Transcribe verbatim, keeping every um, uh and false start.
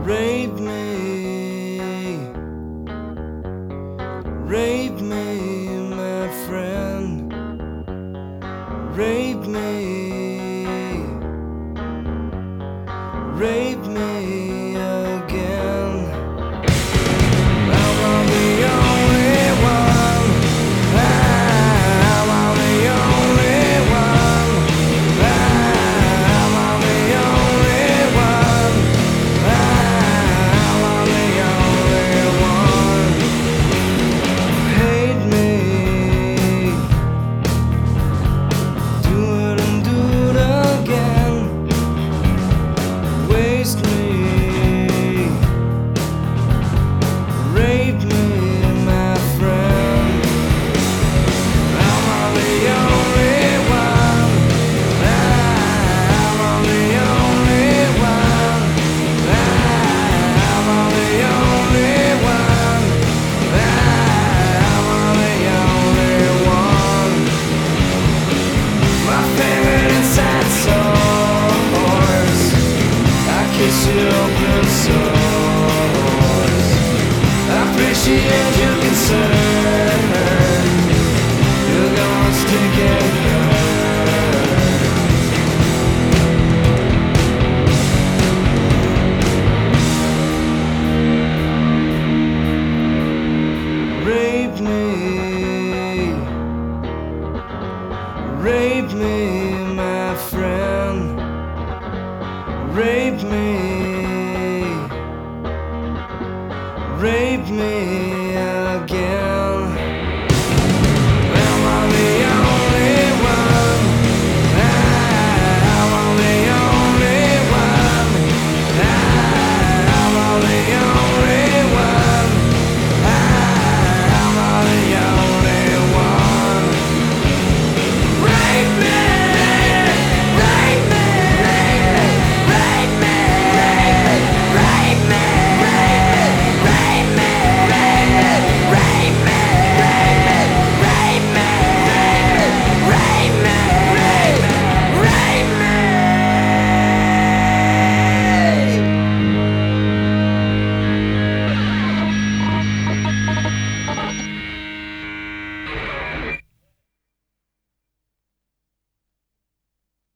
Rape me, rape me, my friend. Rape me, rape me again. I'm on the only one. I'm on the only one. I'm on the only one. I'm on the only one. Hate me, do it and do it again. Waste me, rape me, my friend. I'm on the only one. I'm on the only one. I'm on the only one. I'm on the only one. My favorite inside source, I kiss you open source. I appreciate your concern. You're gonna stick it hard. Rape me, rape me, my friend. Rape me, rape me